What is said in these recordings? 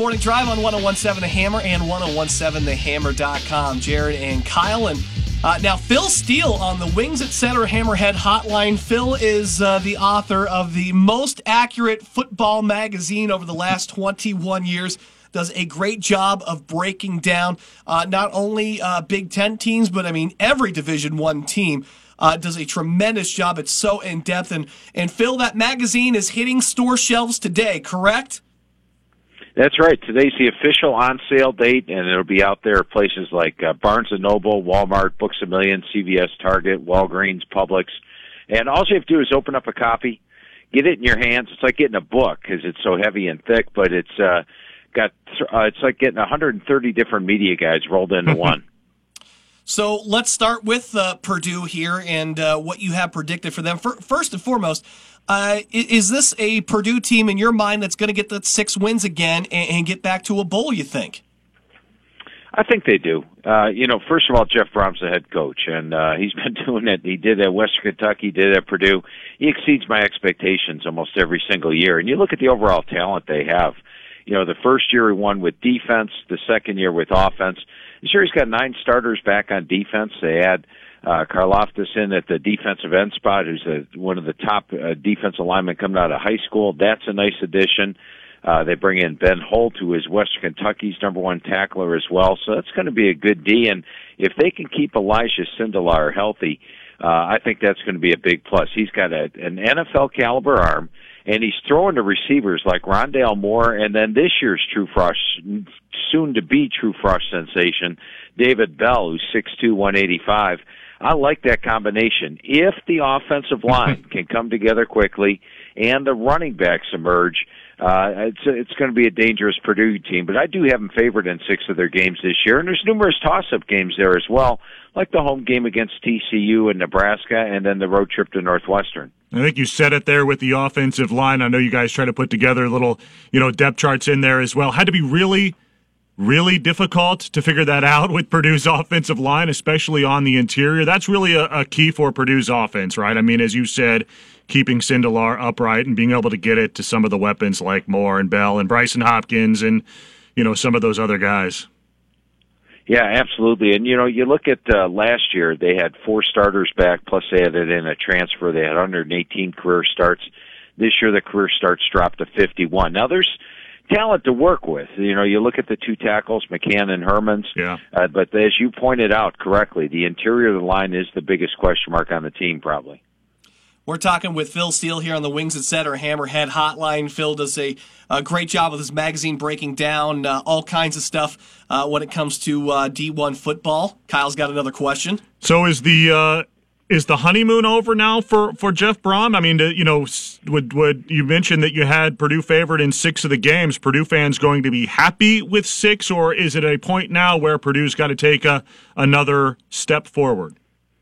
Morning Drive on 101.7 The Hammer and 101.7thehammer.com. Jared and Kyle. And now Phil Steele on the Wings Etc. Hammerhead Hotline. Phil is the author of the most accurate football magazine over the last 21 years. Does a great job of breaking down not only Big Ten teams, but I mean every Division I team. Does a tremendous job. It's so in-depth. And Phil, that magazine is hitting store shelves today, correct? That's right. Today's the official on-sale date, and it'll be out there at places like Barnes & Noble, Walmart, Books A Million, CVS, Target, Walgreens, Publix. And all you have to do is open up a copy, get it in your hands. It's like getting a book because it's so heavy and thick, but it's like getting 130 different media guides rolled into one. So let's start with Purdue here and what you have predicted for them. First and foremost, is this a Purdue team in your mind that's going to get the 6 wins again and get back to a bowl, you think? I think they do. First of all, Jeff Brohm's the head coach, and he's been doing it. He did at Western Kentucky, did at Purdue. He exceeds my expectations almost every single year. And you look at the overall talent they have. You know, the first year he won with defense, the second year with offense. This year he's got 9 starters back on defense. They had Karlaftis in at the defensive end spot, who's one of the top defensive linemen coming out of high school. That's a nice addition. They bring in Ben Holt, who is Western Kentucky's #1 tackler as well. So that's going to be a good D. And if they can keep Elijah Sindelar healthy, I think that's going to be a big plus. He's got an NFL caliber arm, and he's throwing to receivers like Rondale Moore, and then this year's True Frost, soon-to-be True Frost sensation, David Bell, who's 6'2", 185. I like that combination. If the offensive line can come together quickly and the running backs emerge, it's going to be a dangerous Purdue team. But I do have them favored in 6 of their games this year, and there's numerous toss-up games there as well, like the home game against TCU in Nebraska and then the road trip to Northwestern. I think you said it there with the offensive line. I know you guys try to put together little, depth charts in there as well. Had to be really, really difficult to figure that out with Purdue's offensive line, especially on the interior. That's really a key for Purdue's offense, right? I mean, as you said, keeping Sindelar upright and being able to get it to some of the weapons like Moore and Bell and Bryson Hopkins and, some of those other guys. Yeah, absolutely. And, you look at last year, they had 4 starters back, plus they added in a transfer. They had 118 career starts. This year, the career starts dropped to 51. Now, there's talent to work with. You look at the 2 tackles, McCann and Hermans. Yeah. But as you pointed out correctly, the interior of the line is the biggest question mark on the team, probably. We're talking with Phil Steele here on the Wings Etc. Hammerhead Hotline. Phil does a great job with his magazine breaking down all kinds of stuff when it comes to D1 football. Kyle's got another question. So is the honeymoon over now for Jeff Brohm? I mean, would you mentioned that you had Purdue favored in 6 of the games? Purdue fans going to be happy with 6, or is it a point now where Purdue's got to take another step forward?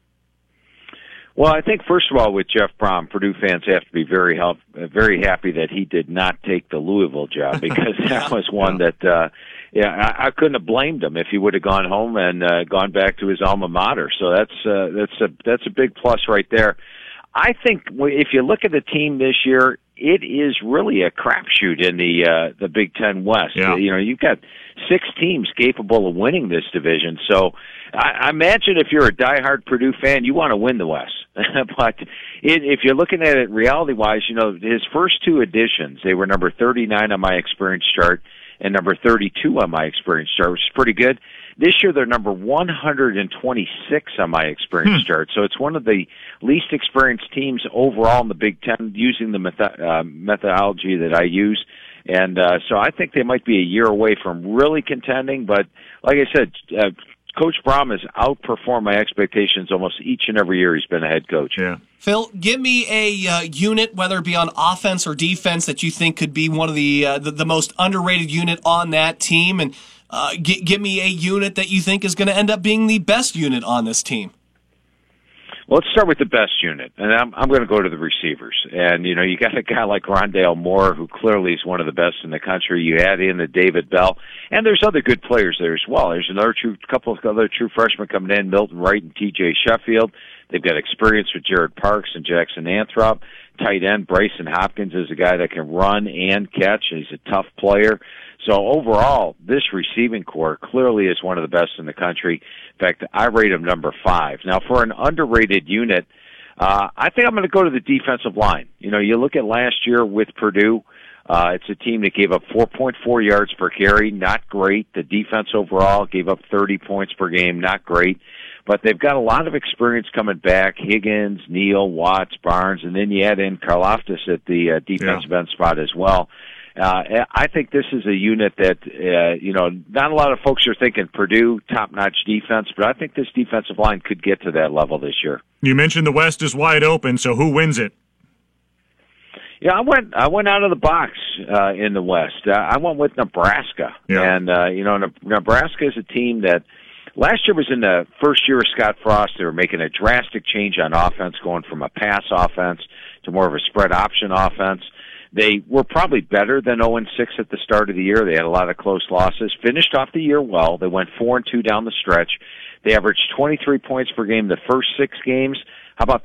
Well, I think, first of all, with Jeff Brohm, Purdue fans have to be very happy that he did not take the Louisville job, because that was one that, I couldn't have blamed him if he would have gone home and gone back to his alma mater. So that's a big plus right there. I think if you look at the team this year, it is really a crapshoot in the Big Ten West. Yeah. You've got 6 teams capable of winning this division. So I imagine if you're a diehard Purdue fan, you want to win the West. But if you're looking at it reality-wise, his first 2 editions, they were number 39 on my experience chart and number 32 on my experience chart, which is pretty good. This year, they're number 126 on my experience chart. So it's one of the least experienced teams overall in the Big Ten using the methodology that I use. And so I think they might be a year away from really contending. But like I said, Coach Brohm has outperformed my expectations almost each and every year he's been a head coach. Yeah. Phil, give me a unit, whether it be on offense or defense, that you think could be one of the most underrated unit on that team, and give me a unit that you think is going to end up being the best unit on this team. Well, let's start with the best unit, and I'm going to go to the receivers. And, you got a guy like Rondale Moore, who clearly is one of the best in the country. You add in the David Bell, and there's other good players there as well. There's couple of other true freshmen coming in, Milton Wright and T.J. Sheffield. They've got experience with Jared Parks and Jackson Anthrop. tight end, Bryson Hopkins, is a guy that can run and catch. He's a tough player. So overall, this receiving core clearly is one of the best in the country. In fact, I rate him number 5. Now, for an underrated unit, I think I'm going to go to the defensive line. You know, you look at last year with Purdue, it's a team that gave up 4.4 yards per carry, not great. The defense overall gave up 30 points per game, not great. But they've got a lot of experience coming back, Higgins, Neal, Watts, Barnes, and then you add in Karlaftis at the defensive end spot as well. I think this is a unit that, not a lot of folks are thinking Purdue, top-notch defense, but I think this defensive line could get to that level this year. You mentioned the West is wide open, so who wins it? Yeah, I went out of the box in the West. I went with Nebraska. Yeah. And, Nebraska is a team that last year was in the first year of Scott Frost. They were making a drastic change on offense, going from a pass offense to more of a spread option offense. They were probably better than 0-6 at the start of the year. They had a lot of close losses. Finished off the year well. They went 4-2 down the stretch. They averaged 23 points per game the first 6 games. How about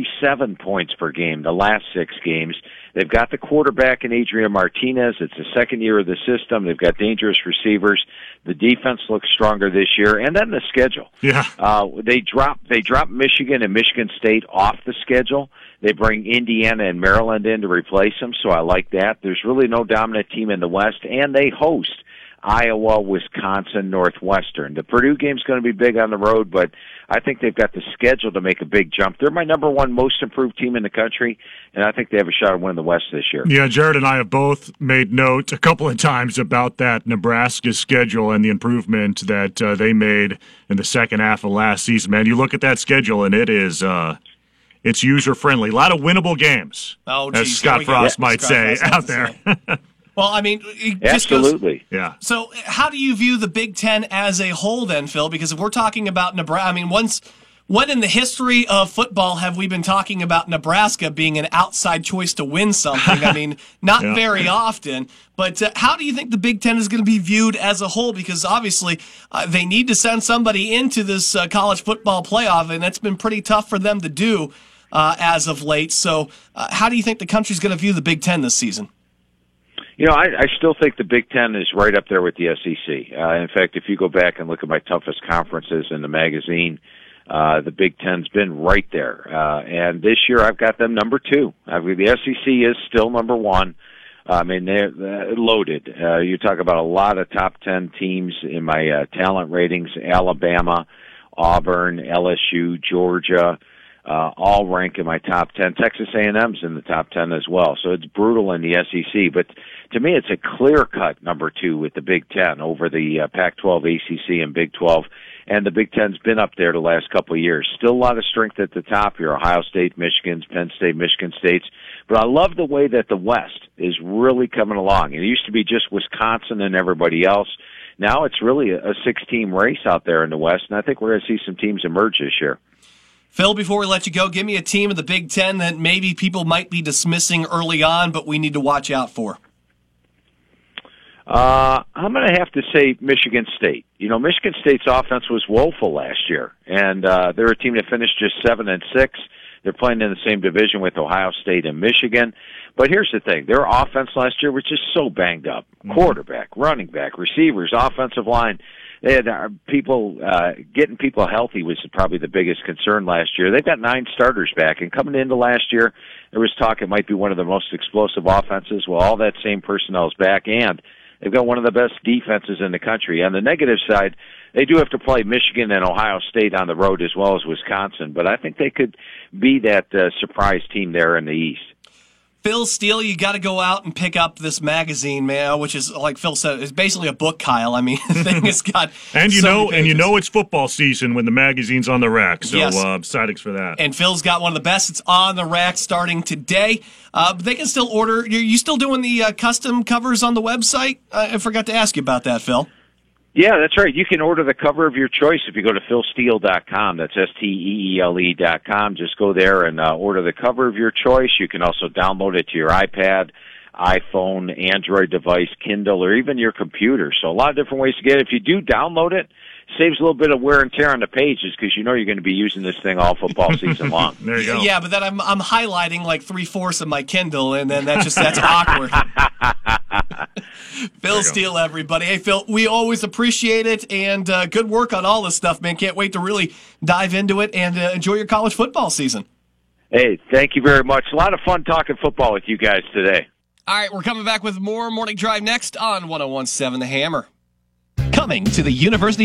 37 points per game the last 6 games? They've got the quarterback in Adrian Martinez. It's the second year of the system. They've got dangerous receivers. The defense looks stronger this year. And then the schedule. Yeah. They drop Michigan and Michigan State off the schedule. They bring Indiana and Maryland in to replace them, so I like that. There's really no dominant team in the West, and they host Iowa, Wisconsin, Northwestern. The Purdue game's going to be big on the road, but I think they've got the schedule to make a big jump. They're my number 1 most improved team in the country, and I think they have a shot at winning the West this year. Yeah, Jared and I have both made note a couple of times about that Nebraska schedule and the improvement that they made in the second half of last season. Man, you look at that schedule, and it is it's user-friendly. A lot of winnable games, as Scott Frost might say out there. Well, I mean, it just absolutely. Yeah. So, how do you view the Big Ten as a whole, then, Phil? Because if we're talking about Nebraska, I mean, when in the history of football have we been talking about Nebraska being an outside choice to win something? I mean, not very often. But how do you think the Big Ten is going to be viewed as a whole? Because obviously, they need to send somebody into this college football playoff, and that's been pretty tough for them to do as of late. So, how do you think the country's going to view the Big Ten this season? You know, I still think the Big Ten is right up there with the SEC. In fact, if you go back and look at my toughest conferences in the magazine, the Big Ten's been right there. And this year I've got them number 2. The SEC is still number 1. I mean, they're loaded. You talk about a lot of top 10 teams in my talent ratings: Alabama, Auburn, LSU, Georgia, all rank in my top 10. Texas A&M's in the top 10 as well. So it's brutal in the SEC. But to me, it's a clear-cut number 2 with the Big Ten over the Pac-12, ACC, and Big 12. And the Big Ten's been up there the last couple of years. Still a lot of strength at the top here: Ohio State, Michigan, Penn State, Michigan State. But I love the way that the West is really coming along. It used to be just Wisconsin and everybody else. Now it's really a 6-team race out there in the West, and I think we're going to see some teams emerge this year. Phil, before we let you go, give me a team of the Big Ten that maybe people might be dismissing early on, but we need to watch out for. I'm going to have to say Michigan State. You know, Michigan State's offense was woeful last year, and they're a team that finished just 7-6. They're playing in the same division with Ohio State and Michigan. But here's the thing. Their offense last year was just so banged up. Quarterback, running back, receivers, offensive line. They had people getting people healthy was probably the biggest concern last year. They've got 9 starters back, and coming into last year, there was talk it might be one of the most explosive offenses. Well, all that same personnel is back, and they've got one of the best defenses in the country. On the negative side, they do have to play Michigan and Ohio State on the road as well as Wisconsin, but I think they could be that surprise team there in the East. Phil Steele, you got to go out and pick up this magazine, man, which is, like Phil said, it's basically a book, Kyle. I mean, the thing has got and you know it's football season when the magazine's on the rack. So yes. Excited for that. And Phil's got one of the best. It's on the rack starting today. They can still order. You still doing the custom covers on the website? I forgot to ask you about that, Phil. Yeah, that's right. You can order the cover of your choice if you go to philsteele.com. That's STEELE.com. Just go there and order the cover of your choice. You can also download it to your iPad, iPhone, Android device, Kindle, or even your computer. So a lot of different ways to get it. If you do download it, saves a little bit of wear and tear on the pages because you know you're going to be using this thing all football season long. There you go. Yeah, but then I'm highlighting like 3/4 of my Kindle, and then that's awkward. Phil Steele, everybody. Hey, Phil, we always appreciate it, and good work on all this stuff, man. Can't wait to really dive into it and enjoy your college football season. Hey, thank you very much. A lot of fun talking football with you guys today. All right, we're coming back with more Morning Drive next on 101.7 The Hammer. Coming to the University